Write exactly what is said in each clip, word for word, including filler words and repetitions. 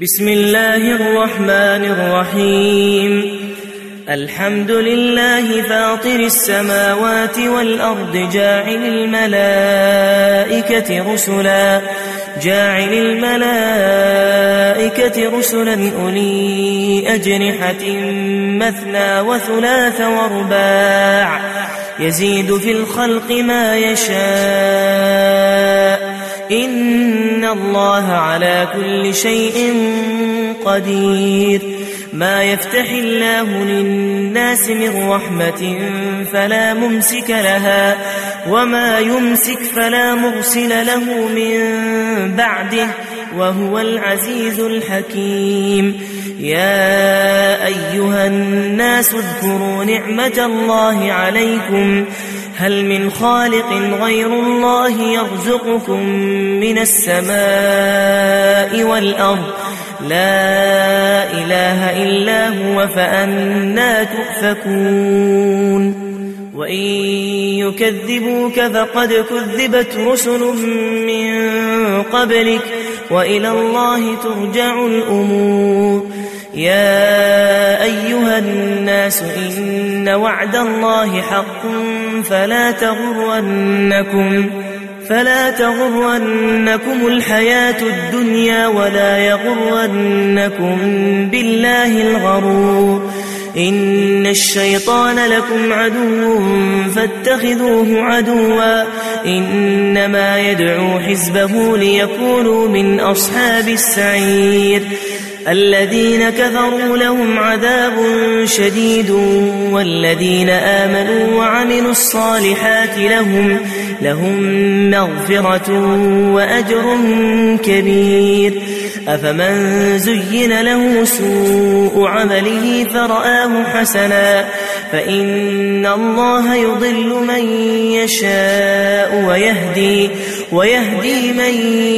بسم الله الرحمن الرحيم الحمد لله فاطر السماوات والأرض جاعل الملائكة رسلا جاعل الملائكة رسلا أولي أجنحة مثنى وثلاث ورباع يزيد في الخلق ما يشاء إن الله على كل شيء قدير ما يفتح الله للناس من رحمة فلا ممسك لها وما يمسك فلا مرسل له من بعده وهو العزيز الحكيم يا أيها الناس اذكروا نعمة الله عليكم هل من خالق غير الله يرزقكم من السماء والأرض لا إله إلا هو فأنى تؤفكون وإن يكذبوك فقد كذبت رسل من قبلك وإلى الله ترجع الأمور يا أيها الناس إن وعد الله حق فلا تغرنكم فلا تغرنكم الحياة الدنيا ولا يغرنكم بالله الغرور إن الشيطان لكم عدو فاتخذوه عدوا إنما يدعو حزبه ليكونوا من أصحاب السعير الذين كفروا لهم عذاب شديد والذين آمنوا وعملوا الصالحات لهم لهم مغفرة وأجر كبير أفمن زين له سوء عمله فرآه حسنا فإن الله يضل من يشاء ويهدي, ويهدي من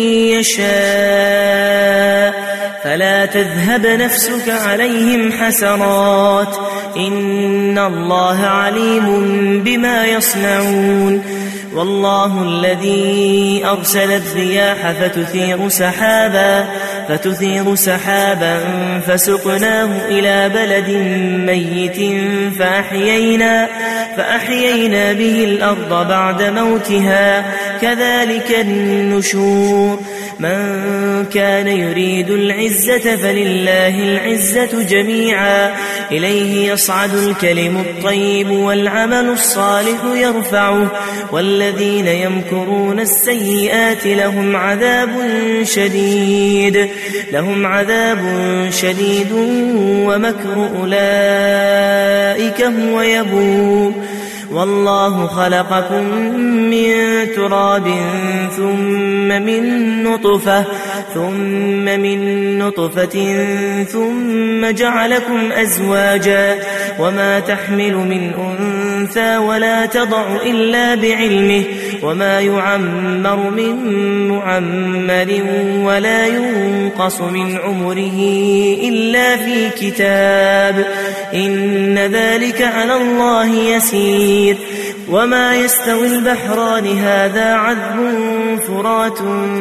يشاء فلا تذهب نفسك عليهم حسرات إن الله عليم بما يصنعون والله الذي أرسل الرياح فتثير سحابا فتثير سحابا فسقناه إلى بلد ميت فأحيينا, فأحيينا به الأرض بعد موتها كذلك النشور من كان يريد العزة فلله العزة جميعا إليه يصعد الكلم الطيب والعمل الصالح يرفعه والذين يمكرون السيئات لهم عذاب شديد لهم عذاب شديد ومكر أولئك هو يبور والله خلقكم من تراب ثم من نطفة ثم من نطفة ثم جعلكم أزواجا وما تحمل من أنثى ولا تضع إلا بعلمه وما يعمر من معمر ولا ينقص من عمره إلا في كتاب إن ذلك على الله يسير وما يستوي البحران هذا عذب فرات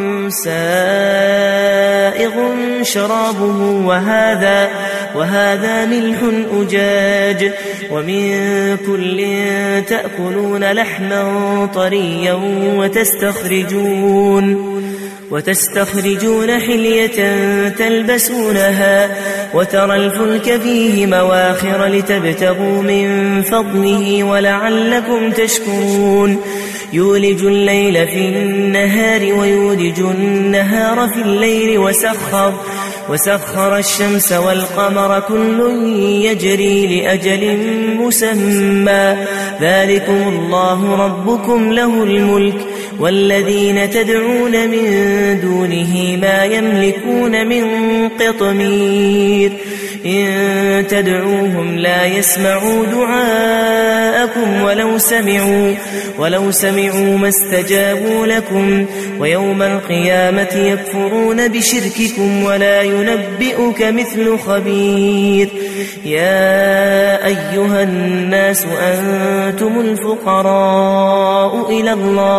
سائغ شرابه وهذا, وهذا ملح أجاج ومن كل تأكلون لحما طريا وتستخرجون وتستخرجون حلية تلبسونها وترى الفلك فيه مواخر لتبتغوا من فضله ولعلكم تشكرون يولج الليل في النهار ويولج النهار في الليل وسخر وسخر الشمس والقمر كل يجري لأجل مسمى ذلكم الله ربكم له الملك والذين تدعون من دونه ما يملكون من قطمير إن تدعوهم لا يسمعوا دعاءكم ولو سمعوا, ولو سمعوا ما استجابوا لكم ويوم القيامة يكفرون بشرككم ولا ينبئك مثل خبير يا أيها الناس أنتم الفقراء إلى الله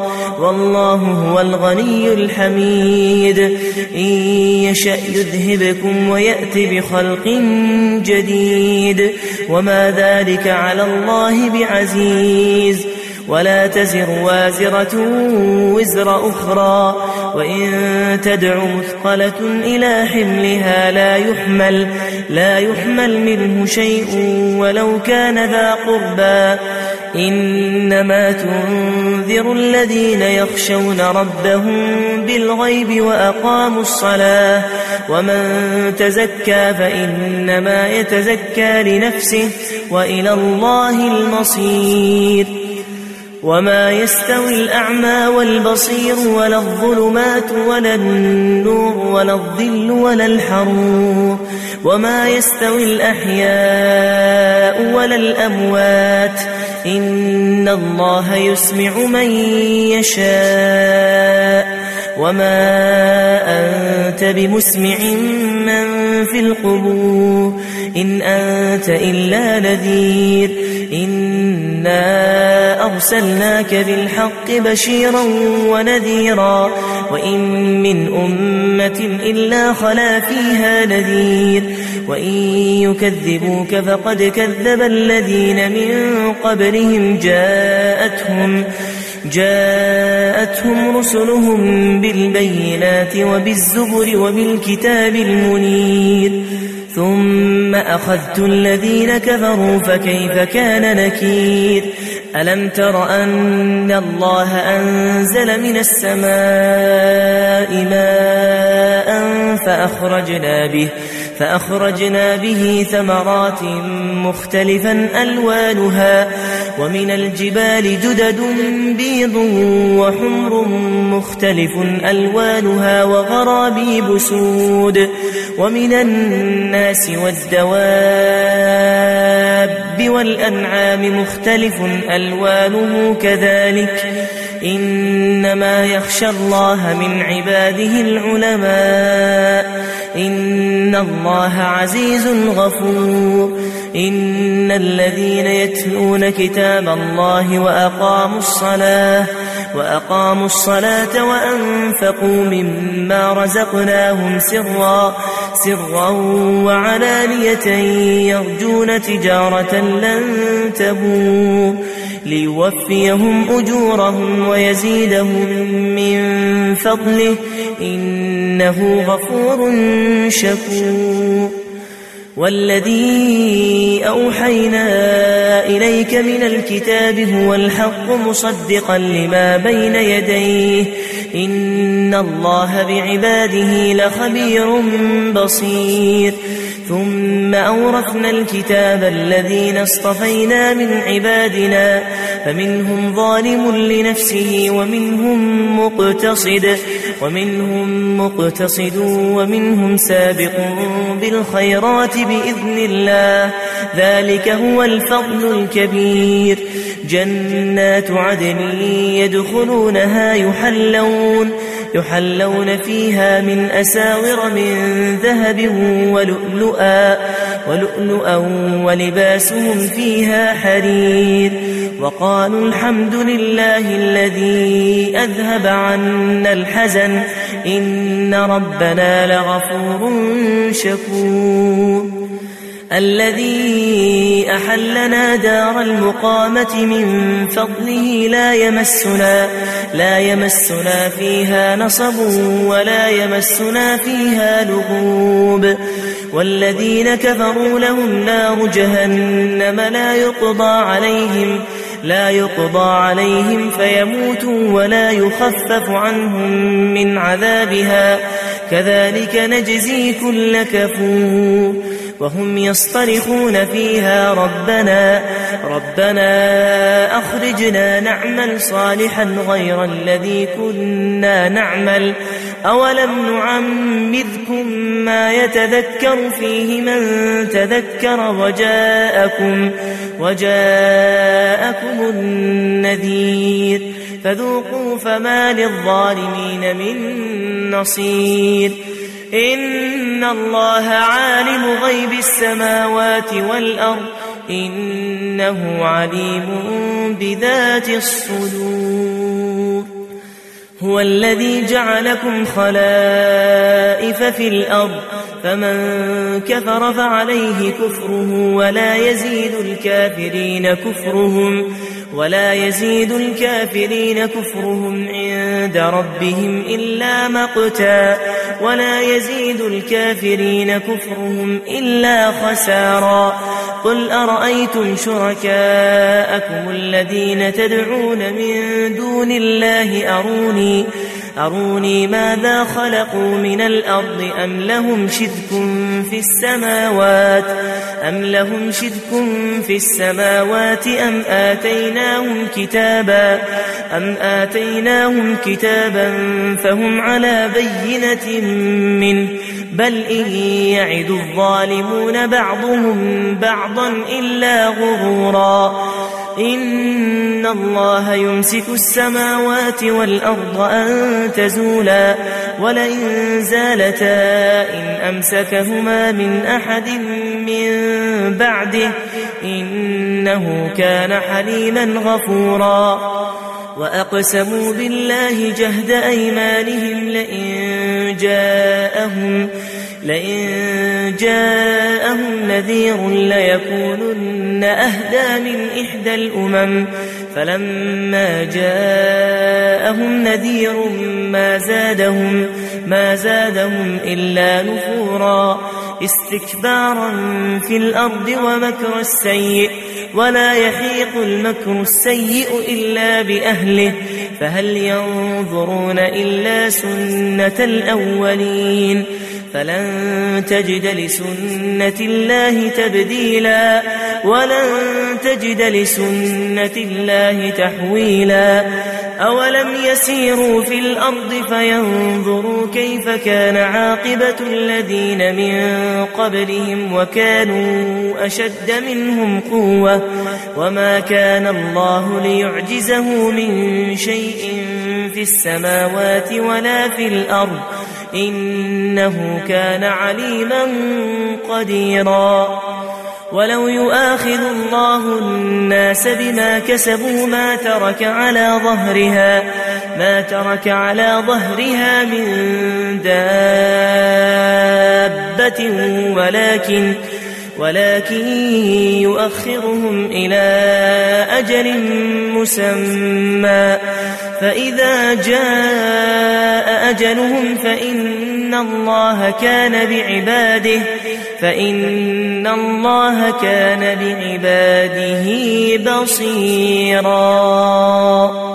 والله هو الغني الحميد. إن يشأ يذهبكم ويأت بخلق جديد وما ذلك على الله بعزيز. ولا تزر وازرة وزر أخرى وإن تدع مثقلة إلى حملها لا يحمل, لا يحمل منه شيء ولو كان ذا قربى. إنما تنذر الذين يخشون ربهم بالغيب وأقاموا الصلاة ومن تزكى فإنما يتزكى لنفسه وإلى الله المصير. وما يستوي الأعمى والبصير ولا الظلمات ولا النور ولا الظل ولا الحرور وما يستوي الأحياء ولا الأموات إن الله يسمع من يشاء وما أنت بمسمع من في القبور إن أنت إلا نذير. إنا أرسلناك بالحق بشيرا ونذيرا وإن من أمة إلا خلا فيها نذير وإن يكذبوك فقد كذب الذين من قبلهم جاءتهم جاءتهم رسلهم بالبينات وبالزبر وبالكتاب المنير ثم أخذت الذين كفروا فكيف كان نكير. ألم تر أن الله أنزل من السماء ماء فأخرجنا به فأخرجنا به ثمرات مختلفا ألوانها ومن الجبال جدد بيض وحمر مختلف ألوانها وغرابيب سود ومن الناس والدواب والأنعام مختلف ألوانه كذلك إنما يخشى الله من عباده العلماء إن الله عزيز غفور. إن الذين يتلون كتاب الله وأقاموا الصلاة وأقاموا الصلاة وأنفقوا مما رزقناهم سرا سرا وعلانية يرجون تجارة لن تبور ليوفيهم أجورهم ويزيدهم من فضله إنه غفور شكور. والذي أوحينا إليك من الكتاب هو الحق مصدقا لما بين يديه إن الله بعباده لخبير بصير. ثم أورثنا الكتاب الذين اصطفينا من عبادنا فمنهم ظالم لنفسه ومنهم مقتصد ومنهم مقتصد ومنهم سابق بالخيرات بإذن الله ذلك هو الفضل الكبير. جنات عدن يدخلونها يحلون يحلون فيها من أساور من ذهب ولؤلؤا ولؤلؤا ولباسهم فيها حرير. وقالوا الحمد لله الذي أذهب عنا الحزن إن ربنا لغفور شكور. الذي أحلنا دار المقامة من فضله لا يمسنا لا يمسنا فيها نصب ولا يمسنا فيها لغوب. والذين كفروا لهم نار جهنم لا يقضى عليهم لا يقضى عليهم فيموتوا ولا يخفف عنهم من عذابها كذلك نجزي كل كفور. وهم يصطرخون فيها ربنا ربنا أخرجنا نعمل صالحا غير الذي كنا نعمل أولم نعمركم ما يتذكر فيه من تذكر وجاءكم وجاءكم النذير فذوقوا فما للظالمين من نصير. إن الله عالم غيب السماوات والأرض إنه عليم بذات الصدور. هو الذي جعلكم خلائف في الأرض فمن كفر فعليه كفره ولا يزيد الكافرين كفرهم ولا يزيد الكافرين كفرهم عند ربهم إلا مقتا ولا يزيد الكافرين كفرهم إلا خسارا. قل أرأيتم شركاءكم الذين تدعون من دون الله أروني أروني ماذا خلقوا من الأرض أم لهم شرك في السماوات أم لهم شرك في السماوات أم آتيناهم كتابا أم آتيناهم كتابا فهم على بينة منه بل إن يعد الظالمون بعضهم بعضا إلا غرورا. إن الله يمسك السماوات والأرض أن تزولا ولئن زالتا إن أمسكهما من أحد من بعده إنه كان حليما غفورا. وأقسموا بالله جهد أيمانهم لئن جاءهم لئن جاءهم نذير ليكونن أهدى من إحدى الأمم فلما جاءهم نذير ما زادهم ما زادهم إلا نفورا استكبارا في الأرض ومكر السيء ولا يحيق المكر السيء إلا بأهله فهل ينظرون إلا سنة الأولين فلن تجد لسنة الله تبديلا ولن تجد لسنة الله تحويلا. أولم يسيروا في الأرض فينظروا كيف كان عاقبة الذين من قبلهم وكانوا أشد منهم قوة وما كان الله ليعجزه من شيء في السماوات ولا في الأرض إنه كان عليما قديرا. ولو يؤاخذ الله الناس بما كسبوا ما ترك على ظهرها ما ترك على ظهرها من دابة ولكن ولكن يؤخرهم إلى أجل مسمى فإذا جاء أجلهم فإن الله كان بعباده فإن الله كان بعباده بصيرا.